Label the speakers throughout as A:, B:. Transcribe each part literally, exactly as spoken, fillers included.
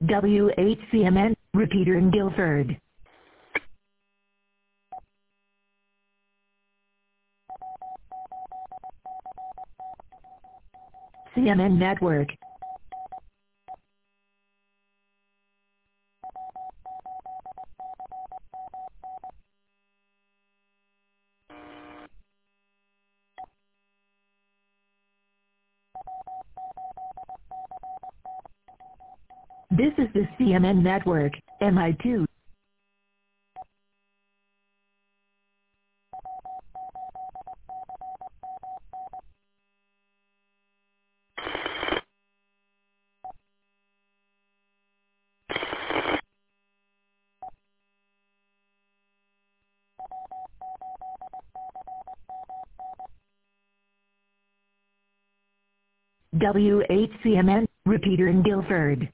A: W H C M N, repeater in Guilford. C M N Network. This is the C M N Network, M I two. W H C M N, repeater in Guilford.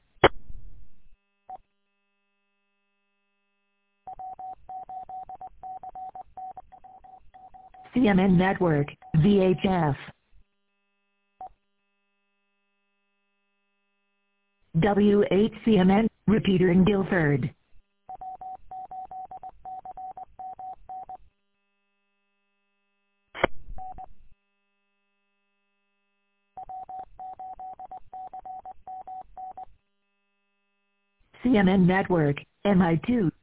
A: C M N Network, V H F. W H C M N, repeater in Guilford. C M N Network, M I two.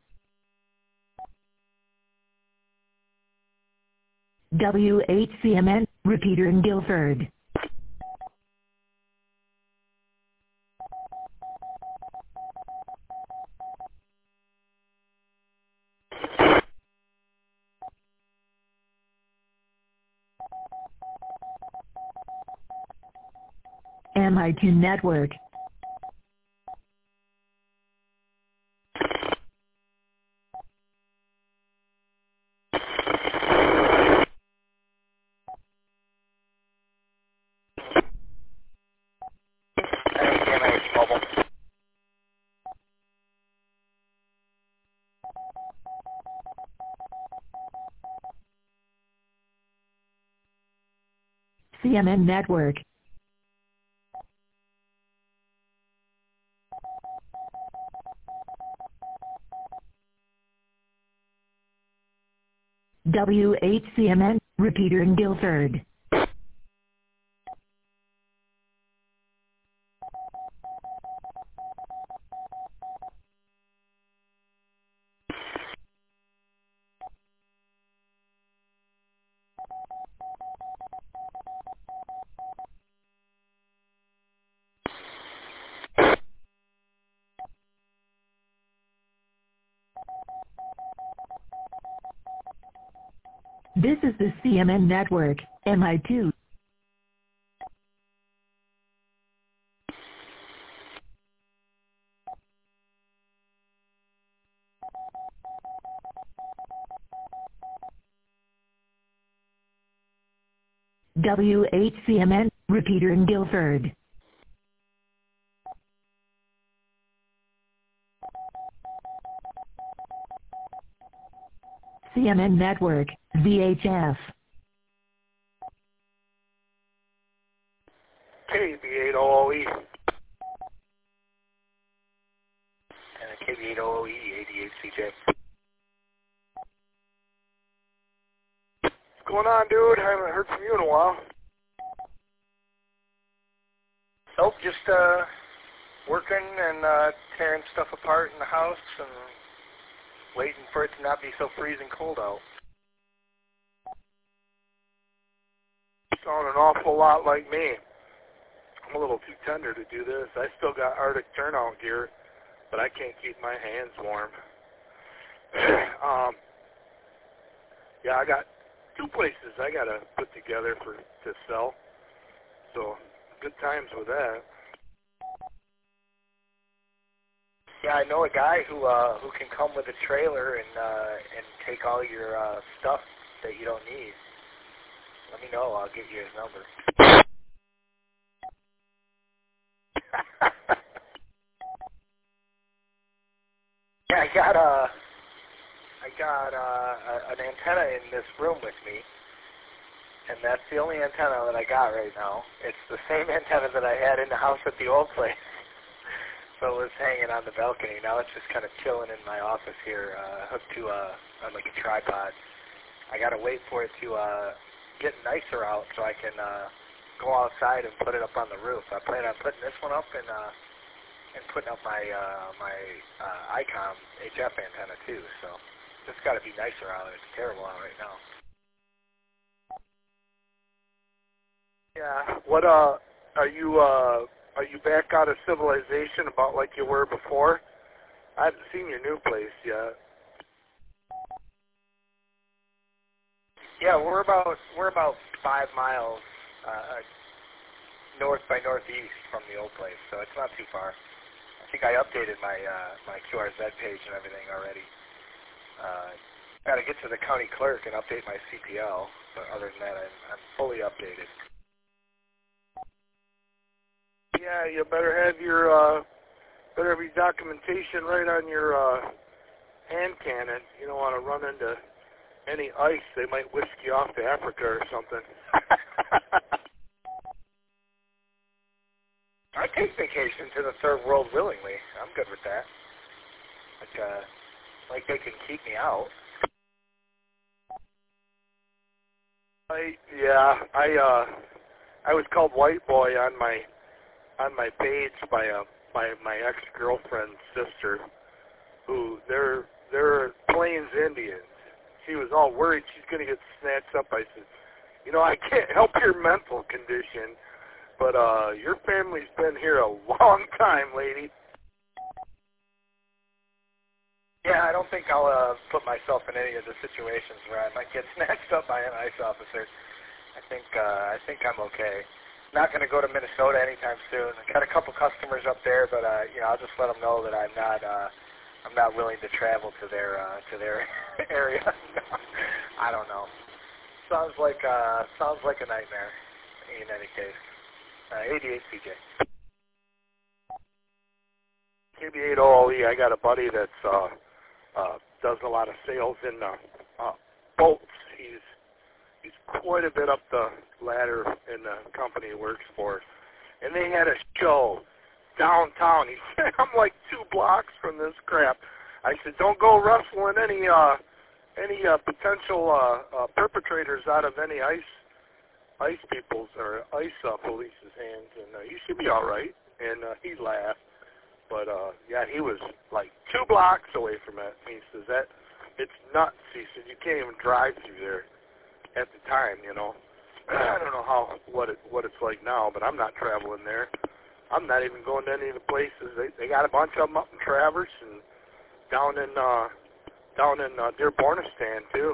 A: W H C M N, repeater in Guilford. M I two Network. C M N Network. W H C M N, repeater in Guilford. This is the C M N Network, M I two. W H C M N, repeater in Guilford. C M N Network, V H F.
B: K B eight O O E. And K B eight O O E, eighty-eight C J. What's going on, dude? I haven't heard from you in a while. Nope, just uh, working and uh, tearing stuff apart in the house and waiting for it to not be so freezing cold out. Sound an awful lot like me. I'm a little too tender to do this. I still got Arctic turnout gear, but I can't keep my hands warm. um, yeah, I got two places I got to put together for to sell. So good times with that. Yeah, I know a guy who uh, who can come with a trailer and uh, and take all your uh, stuff that you don't need. Let me know. I'll get you his number. Yeah, I got a I got uh, a, an antenna in this room with me, and that's the only antenna that I got right now. It's the same antenna that I had in the house at the old place.
C: So it was hanging on the balcony. Now it's just kind of chilling in my office here, uh, hooked to a, on like a tripod. I got to wait for it to uh, get nicer out so I can uh, go outside and put it up on the roof. I plan on putting this one up and uh, and putting up my uh, my uh, ICOM H F antenna too. So it's got to be nicer out. It's terrible out right now.
B: Yeah. What uh are you uh are you back out of civilization about like you were before? I haven't seen your new place yet.
C: Yeah, we're about we're about five miles uh, north by northeast from the old place, so it's not too far. I think I updated my uh, my Q R Z page and everything already. Uh, got to get to the county clerk and update my C P L, but other than that, I'm, I'm fully updated.
B: Yeah, you better have your uh, better have your documentation right on your uh, hand cannon. You don't want to run into any ice. They might whisk you off to Africa or something.
C: I take vacation to the third world willingly. I'm good with that. Like, uh, like they can keep me out.
B: I, yeah, I uh, I was called white boy on my on my page by a by my ex-girlfriend's sister, who they're they're Plains Indians. She was all worried she's going to get snatched up. I said, you know, I can't help your mental condition, but uh, your family's been here a long time, lady.
C: Yeah, I don't think I'll uh, put myself in any of the situations where I might get snatched up by an ICE officer. I think uh, I think I'm okay. Not going to go to Minnesota anytime soon. I got a couple customers up there, but uh, you know, I'll just let them know that I'm not uh, I'm not willing to travel to their uh, to their area. I don't know. Sounds like uh, sounds like a nightmare. In any case, uh, eighty-eight C J.
B: K B eight O L E. I got a buddy that's uh, uh, does a lot of sales in uh, uh, bolts. He's he's quite a bit up the ladder in the company he works for, and they had a show downtown. He said, I'm like two blocks from this crap. I said, don't go rustling any uh, any uh, potential uh, uh, perpetrators out of any ice ice people's or ice uh, police's hands, and uh, you should be all right. And uh, he laughed, but uh, yeah, he was like two blocks away from it. And he says that it's nuts. He said you can't even drive through there at the time. You know, I don't know how what it what it's like now, but I'm not traveling there. I'm not even going to any of the places. They they got a bunch of them up in Traverse and down in uh, down in uh, Dearbornistan too.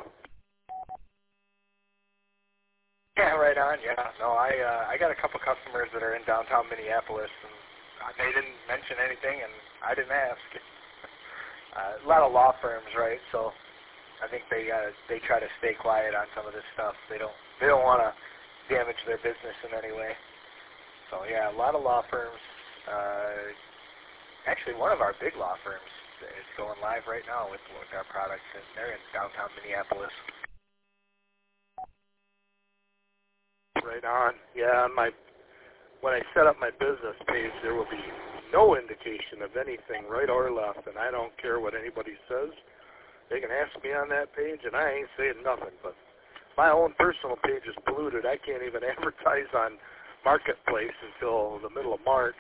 C: Yeah, right on. Yeah, no, I uh, I got a couple customers that are in downtown Minneapolis, and they didn't mention anything, and I didn't ask. Uh, a lot of law firms, right? So I think they uh, they try to stay quiet on some of this stuff. They don't they don't want to damage their business in any way. So yeah, a lot of law firms. Uh, actually, one of our big law firms is going live right now with, with our products, and they're in downtown Minneapolis.
B: Right on. Yeah, on my when I set up my business page, there will be no indication of anything right or left, and I don't care what anybody says. They can ask me on that page, and I ain't saying nothing. But my own personal page is polluted. I can't even advertise on Marketplace until the middle of March.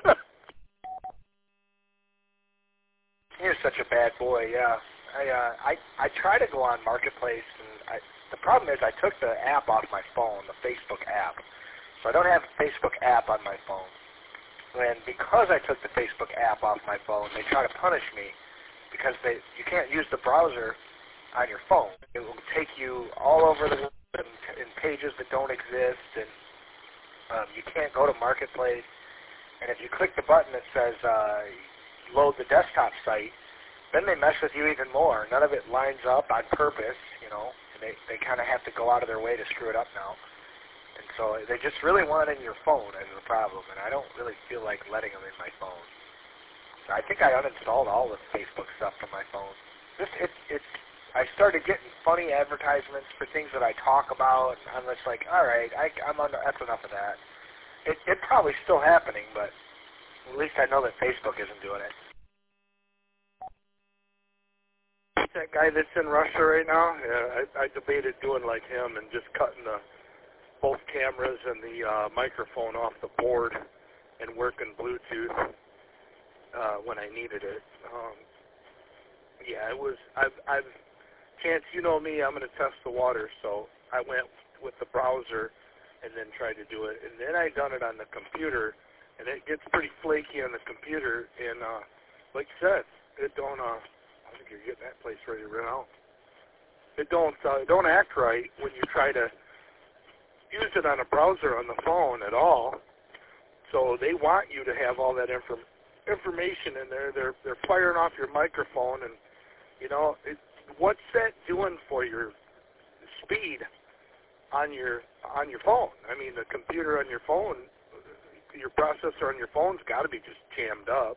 C: You're such a bad boy. Yeah, I uh, I I try to go on Marketplace, and I, the problem is I took the app off my phone, the Facebook app, so I don't have a Facebook app on my phone. And because I took the Facebook app off my phone, they try to punish me because they you can't use the browser on your phone. It will take you all over the world in, in pages that don't exist, and um, you can't go to Marketplace. And if you click the button that says uh, load the desktop site, then they mess with you even more. None of it lines up on purpose, you know. And they they kind of have to go out of their way to screw it up now. And so they just really want it in your phone as the problem, and I don't really feel like letting them in my phone. So I think I uninstalled all the Facebook stuff from my phone. Just it it's I started getting funny advertisements for things that I talk about, and I'm just like, all right, I, I'm under, that's enough of that. It, it's probably still happening, but At least I know that Facebook isn't doing it.
B: That guy that's in Russia right now, yeah, I, I debated doing like him and just cutting the both cameras and the uh, microphone off the board and working Bluetooth uh, when I needed it. Um, yeah, it was. I've, I've. Chance, you know me. I'm going to test the water, so I went with the browser and then tried to do it, and then I done it on the computer, and it gets pretty flaky on the computer. And uh, like I said, it don't. Uh, I think you're getting that place ready to run out. It don't uh, it don't act right when you try to use it on a browser on the phone at all. So they want you to have all that inform information in there. They're they're firing off your microphone, and you know it, what's that doing for your speed on your on your phone? I mean, the computer on your phone, your processor on your phone's got to be just jammed up.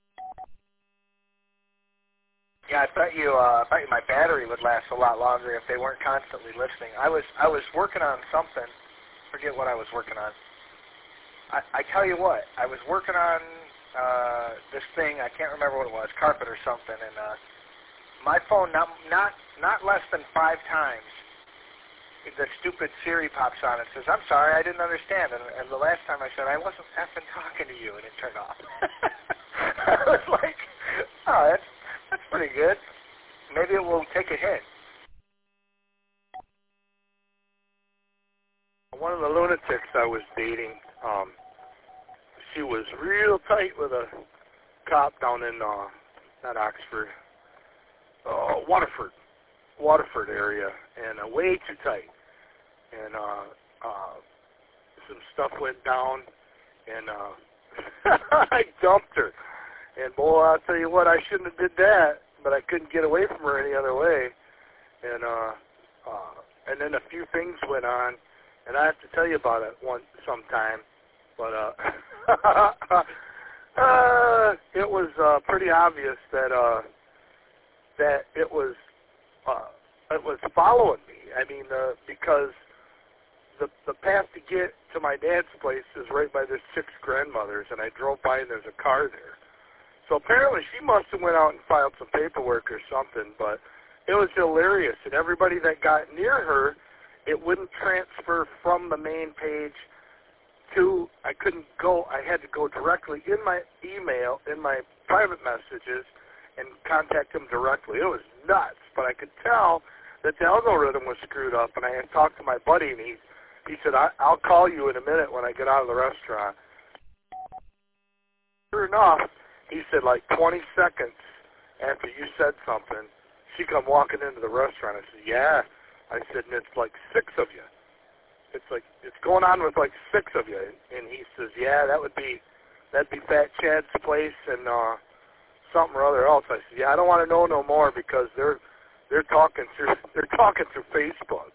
C: Yeah, I bet you. Uh, I bet you my battery would last a lot longer if they weren't constantly listening. I was I was working on something. Forget what I was working on. I, I tell you what, I was working on uh, this thing. I can't remember what it was, carpet or something. And uh, my phone, not not not less than five times, the stupid Siri pops on and says, "I'm sorry, I didn't understand." And, and the last time I said, "I wasn't effing talking to you," and it turned off. I was like, "Oh, that's." That's pretty good. Maybe it will take a hit.
B: One of the lunatics I was dating, um, she was real tight with a cop down in, uh, not Oxford, uh, Waterford, Waterford area, and uh, way too tight. And uh, uh, some stuff went down, and uh, I dumped her. And boy, I'll tell you what, I shouldn't have did that, but I couldn't get away from her any other way. And uh, uh, and then a few things went on, and I have to tell you about it one sometime. But uh, uh, it was uh, pretty obvious that uh, that it was uh, it was following me. I mean, uh, because the the path to get to my dad's place is right by this chick's grandmother's, and I drove by and there's a car there. So apparently she must have went out and filed some paperwork or something, but it was hilarious. And everybody that got near her, it wouldn't transfer from the main page to, I couldn't go, I had to go directly in my email, in my private messages, and contact them directly. It was nuts, but I could tell that the algorithm was screwed up, and I had talked to my buddy, and he, he said, I, I'll call you in a minute when I get out of the restaurant. Sure enough, he said, like twenty seconds after you said something, she come walking into the restaurant. I said, yeah. I said, and it's like six of you. It's like, it's going on with like six of you. And he says, yeah, that would be, that'd be Fat Chad's place and uh, something or other else. I said, yeah, I don't want to know no more because they're, they're talking through, they're talking through Facebook.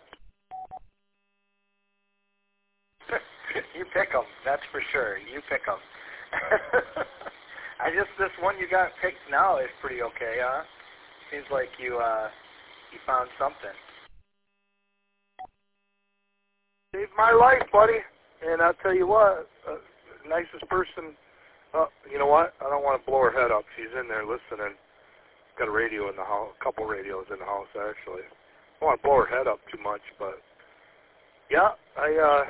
C: You pick them, that's for sure. You pick them. I just, this one you got picked now is pretty okay, huh? Seems like you, uh, you found something.
B: Saved my life, buddy. And I'll tell you what, uh, nicest person, uh, you know what? I don't want to blow her head up. She's in there listening. Got a radio in the house, a couple radios in the house, actually. I don't want to blow her head up too much, but yeah, I, uh,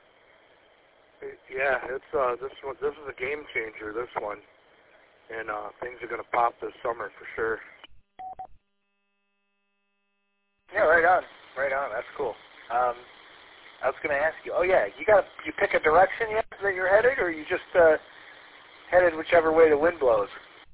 B: yeah, it's, uh, this one, this is a game changer, this one. And uh, things are going to pop this summer for sure.
C: Yeah, right on, right on. That's cool. Um, I was going to ask you. Oh yeah, you got you pick a direction yet that you're headed, or you just uh, headed whichever way the wind blows?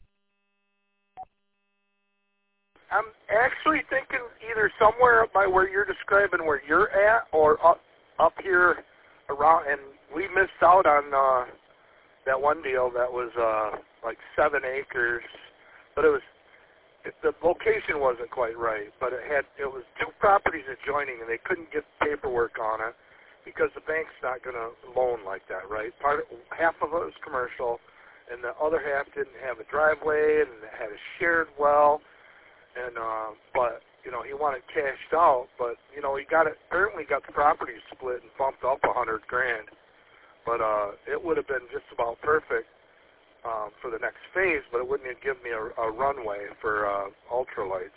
B: I'm actually thinking either somewhere up by where you're describing where you're at, or up up here around. And we missed out on uh, that one deal that was. Uh, like seven acres, but it was, it, the location wasn't quite right, but it had, it was two properties adjoining, and they couldn't get paperwork on it because the bank's not going to loan like that, right? Part of, half of it was commercial, and the other half didn't have a driveway, and it had a shared well, and, uh, but, you know, he wanted cashed out, but, you know, he got it, apparently got the property split and bumped up a hundred grand, but, uh, it would have been just about perfect. um, for the next phase, but it wouldn't give me a, a runway for uh, ultralights.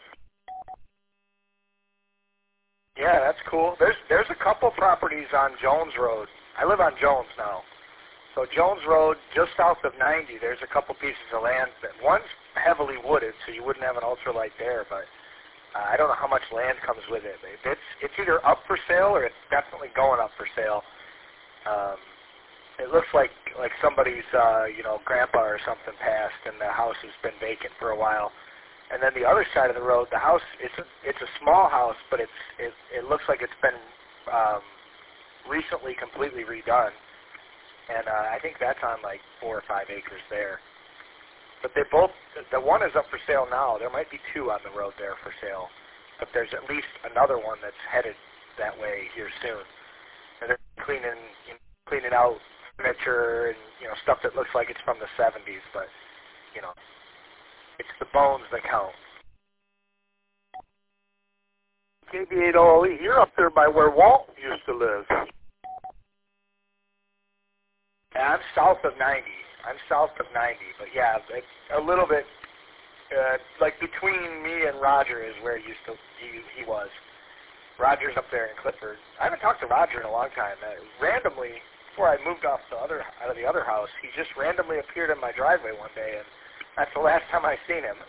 C: Yeah, that's cool. There's there's a couple properties on Jones Road. I live on Jones now. So Jones Road, just south of ninety, there's a couple pieces of land. That one's heavily wooded, so you wouldn't have an ultralight there, but uh, I don't know how much land comes with it. It's it's either up for sale or it's definitely going up for sale. Um, it looks like like somebody's uh, you know grandpa or something passed, and the house has been vacant for a while. And then the other side of the road, the house, it's a, it's a small house, but it's it, it looks like it's been um, recently completely redone. And uh, I think that's on like four or five acres there. But they both, the one is up for sale now. There might be two on the road there for sale. But there's at least another one that's headed that way here soon. And they're cleaning, you know, cleaning out furniture and, you know, stuff that looks like it's from the seventies. But, you know, it's the bones that count.
B: K B eight O E, you're up there by where Walt used to live.
C: Yeah, I'm south of ninety. I'm south of ninety, but yeah, it's a little bit, uh, like between me and Roger is where he used to, he, he was. Roger's up there in Clifford. I haven't talked to Roger in a long time. Uh, randomly, before I moved off the other out of the other house, he just randomly appeared in my driveway one day, and that's the last time I seen him.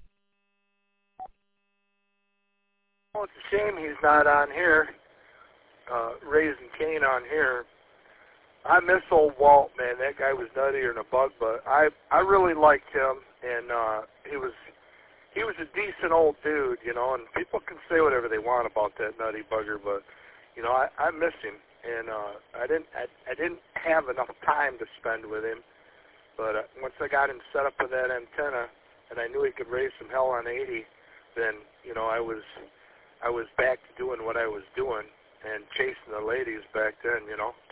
B: Well, it's a shame he's not on here, uh, raising Cain on here. I miss old Walt, man. That guy was nuttier than a bug, but I I really liked him, and uh, he was he was a decent old dude, you know. And people can say whatever they want about that nutty bugger, but you know, I, I miss him, and uh, I didn't I, I didn't have enough time to spend with him. But uh, once I got him set up with that antenna, and I knew he could raise some hell on eighty, then you know I was I was back to doing what I was doing and chasing the ladies back then, you know.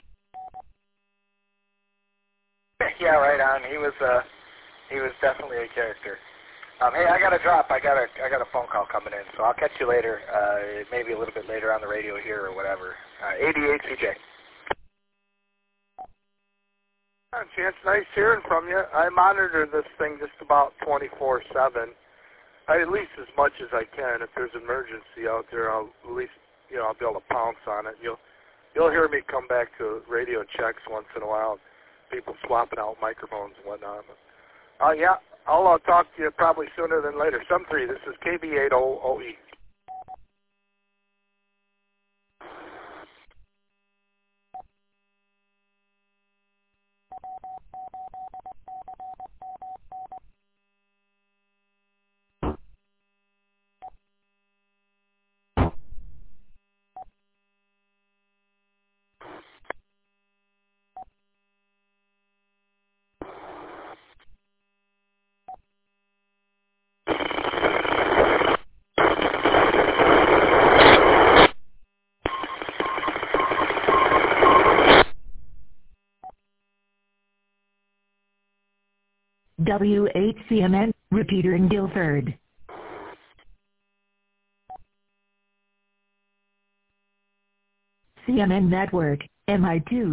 C: Yeah, right on. He was uh, he was definitely a character. Um, hey, I got to drop. I got a I got a phone call coming in, so I'll catch you later. Uh, maybe a little bit later on the radio here or whatever. Uh, eighty-eight C J.
B: Chance, nice hearing from you. I monitor this thing just about twenty-four seven. I, at least as much as I can. If there's an emergency out there, I'll at least you know I'll be able to pounce on it. You'll you'll hear me come back to radio checks once in a while. People swapping out microphones and whatnot. But, uh, yeah, I'll uh, talk to you probably sooner than later. Some three. This is K B eight O E.
A: W eight C M N, repeater in Guilford. C M N Network, M I two.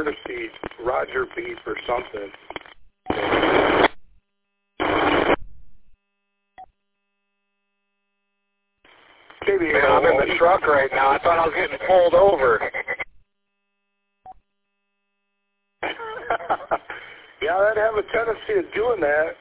B: courtesy Roger beep or something. K B eight oh,
C: I'm in the truck right now. I thought I was getting pulled over.
B: Yeah, I'd have a tendency of doing that.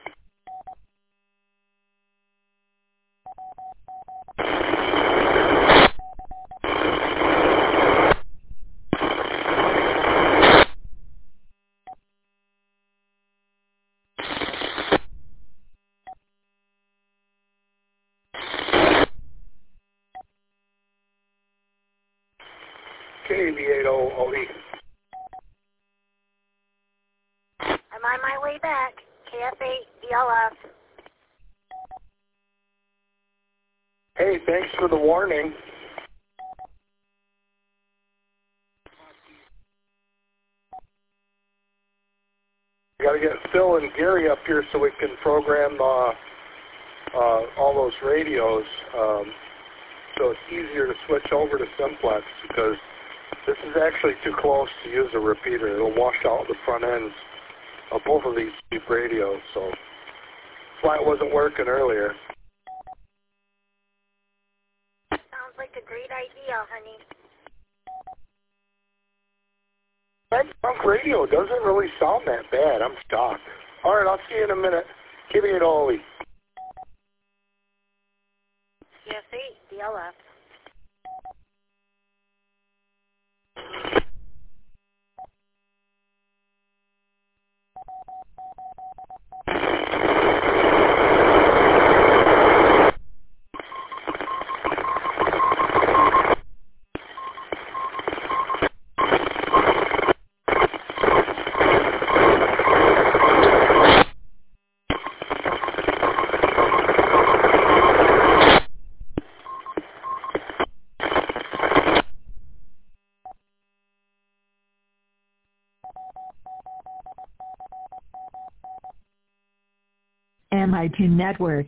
B: K B eight oh O E.
D: I'm on my way back. K F eight B L F.
B: Hey, thanks for the warning. We got to get Phil and Gary up here so we can program uh, uh, all those radios. Um, so it's easier to switch over to simplex because this is actually too close to use a repeater. It'll wash out the front ends of both of these cheap radios. So that's why it wasn't working earlier.
D: Sounds like a great idea, honey.
B: That junk radio doesn't really sound that bad. I'm shocked. All right, I'll see you in a minute. Give me it all.
D: K F eight B L F.
A: M I two Network.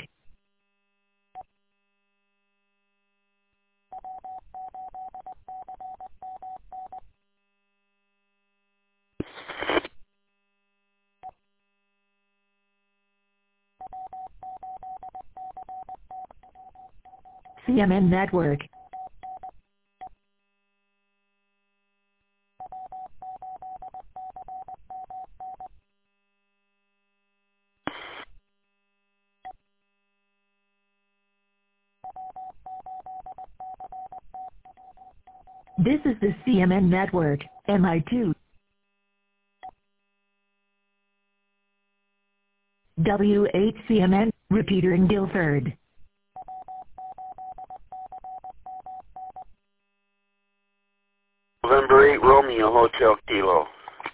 A: C M N Network. This is the C M N Network, M I two. W eight C M N, repeater in Guilford.
E: November eight Romeo Hotel Kilo.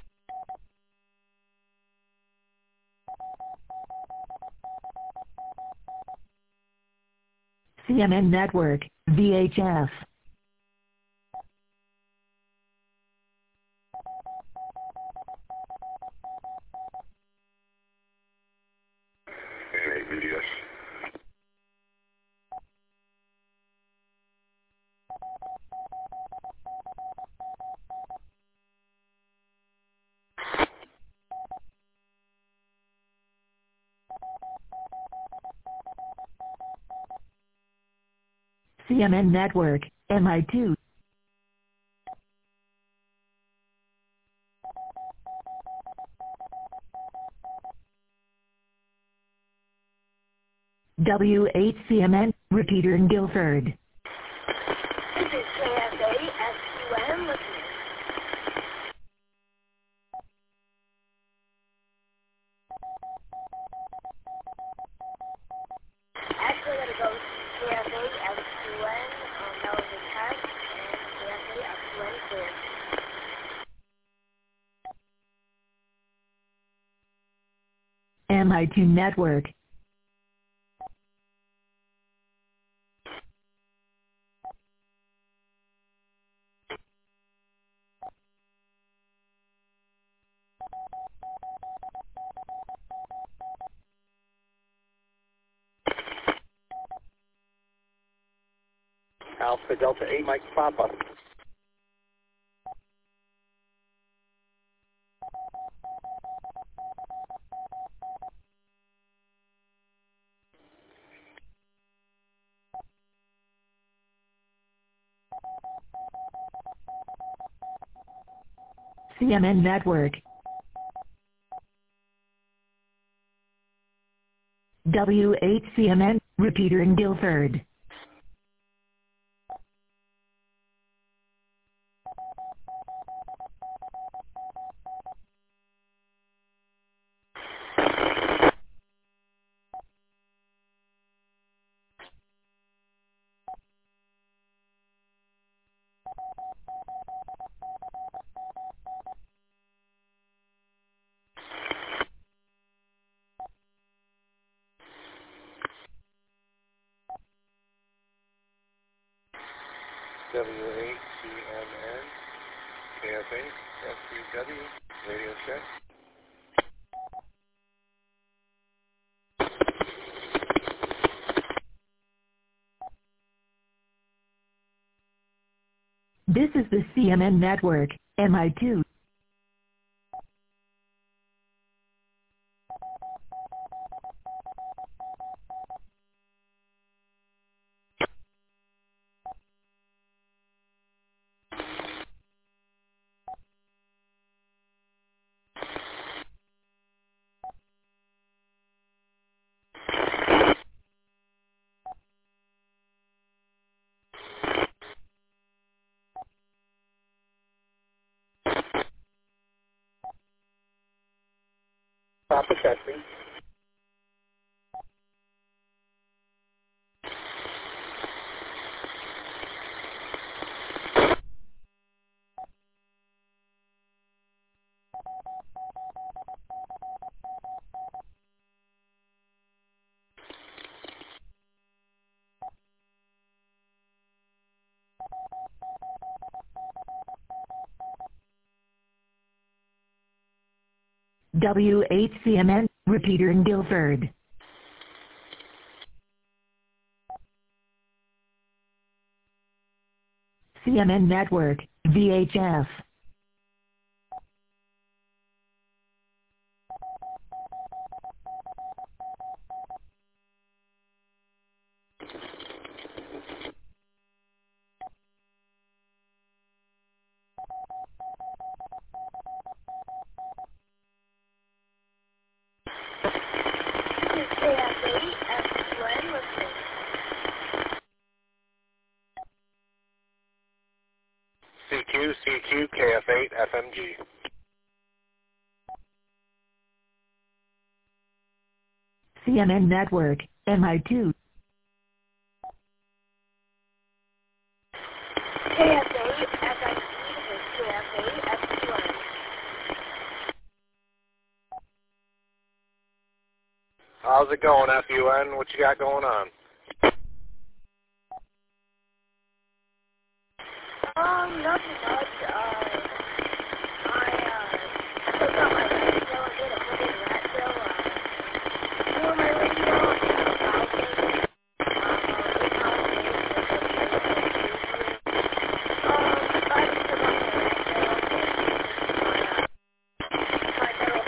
A: C M N Network, V H F. C M N Network, M I two. W eight C M N, repeater in Guilford.
D: This is K F eight S Q M listening. Actually, I'm going to go K F eight S Q N. Um, that was a test. And K F eight S Q N clear.
A: M I two Network.
C: Alpha Delta eight Mike Papa.
A: C M N Network. W eight C M N, repeater in Guilford.
F: W eight C M N, K F eight, F C W, radio check.
A: This is the C M N Network, M I two.
C: Stop the testing.
A: W eight C M N, repeater in Guilford. C M N Network, V H F.
F: C Q, C Q, K F eight, F M G.
A: C M N Network, M I two.
D: K F eight, F M G, this is K F eight, F Q N.
F: How's it going, F U N? What you got going on?
D: Um, nothing much. Uh, I, uh, took out my radio and did a full rat show. Uh, doing my radio and got a thousand. Um, I just took out my radio and my, uh, my metal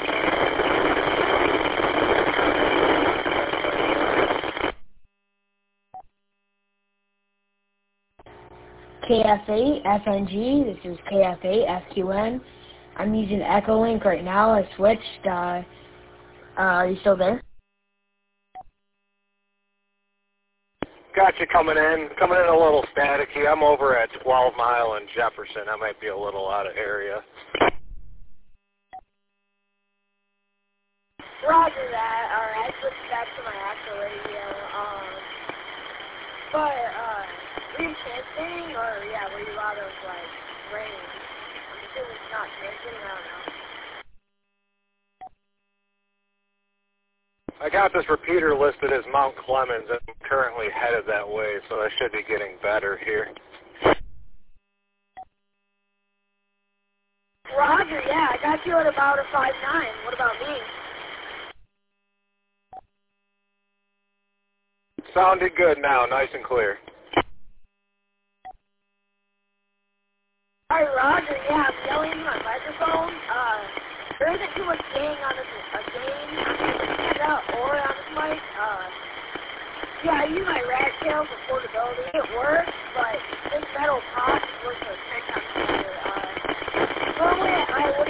D: K F eight, F N G, this is K F eight, F Q N. I'm using Echolink right now. I switched. Uh, uh, are you still there?
F: Got you coming in. Coming in a little staticky. I'm over at twelve mile and Jefferson. I might be a little out of area.
D: Roger that. Alright, I switched back to my actual radio. Um, but, uh, were you transmitting, or, yeah, were you out of, like, range? I'm assuming it's not transmitting, I don't know.
F: I got this repeater listed as Mount Clemens. I'm currently headed that way, so I should be getting better here.
D: Roger, yeah, I got you at about a five nine. What about me?
F: Sounded good now, nice and clear.
D: Alright, Roger, yeah, I'm yelling into my microphone. Uh, there isn't too much gain on this, uh, gain on this or on this mic. Uh, yeah, I use my rat tail for portability. It works, but this metal pot works for ten times better. Uh, normally I would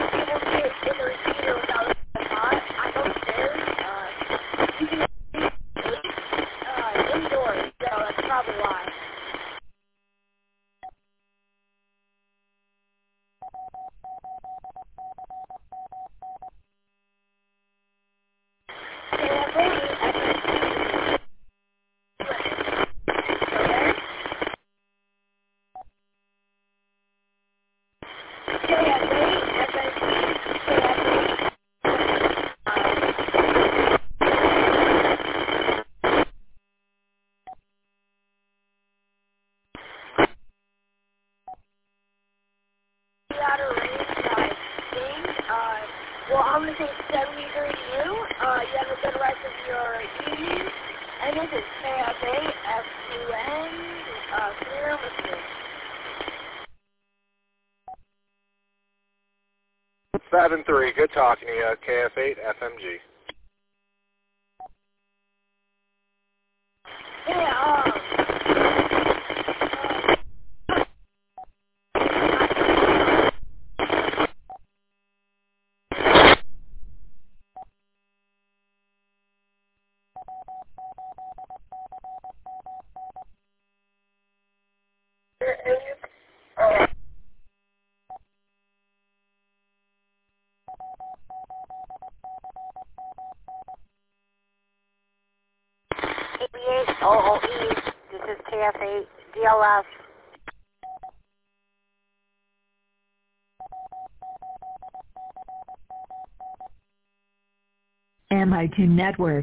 D: K F eight F M G. K F eight F M G. K F eight. Out of range, I think. Uh, well, I'm going to say seventy-three to you. Uh, you have a good rest of your evening. And this is K F eight F two N, uh, clear listening.
F: seven three, good talking to you, K F eight F M G.
D: Yeah, um... eighty-eight O O E, this is K F eight D L F.
A: M I two Network.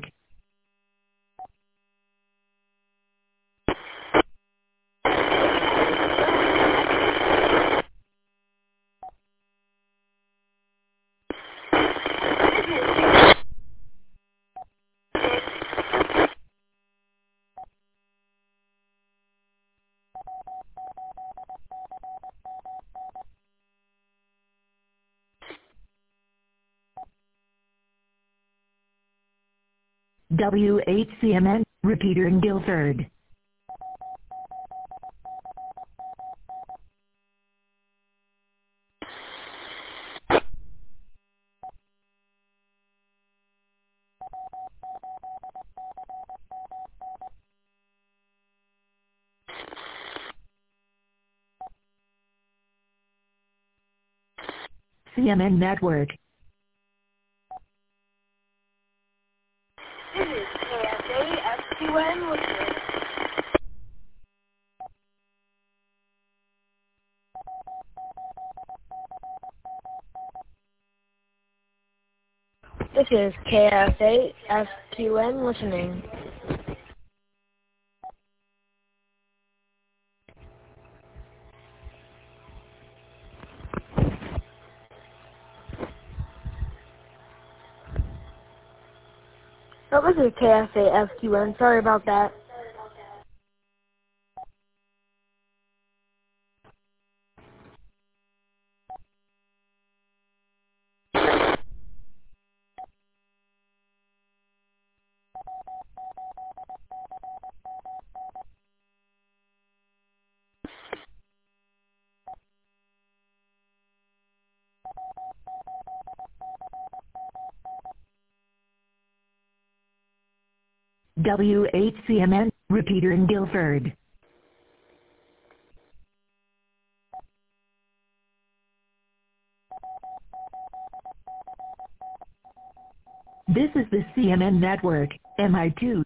A: W H C M N, repeater in Guilford. C M N Network.
D: This is K F eight F two N listening. This is K F eight F two N listening. Oh, this is K F eight F two N. Sorry about that.
A: W H C M N, repeater in Guilford. This is the C M N Network, M I two.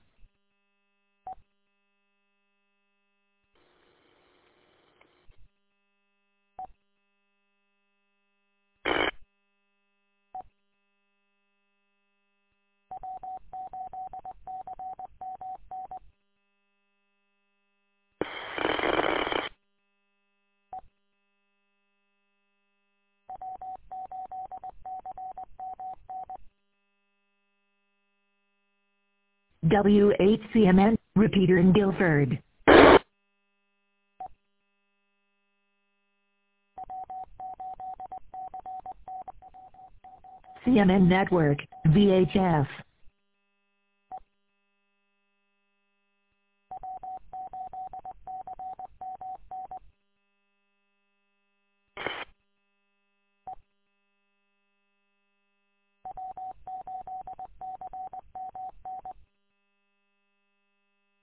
A: W H C M N, repeater in Guilford. C M N Network, V H F.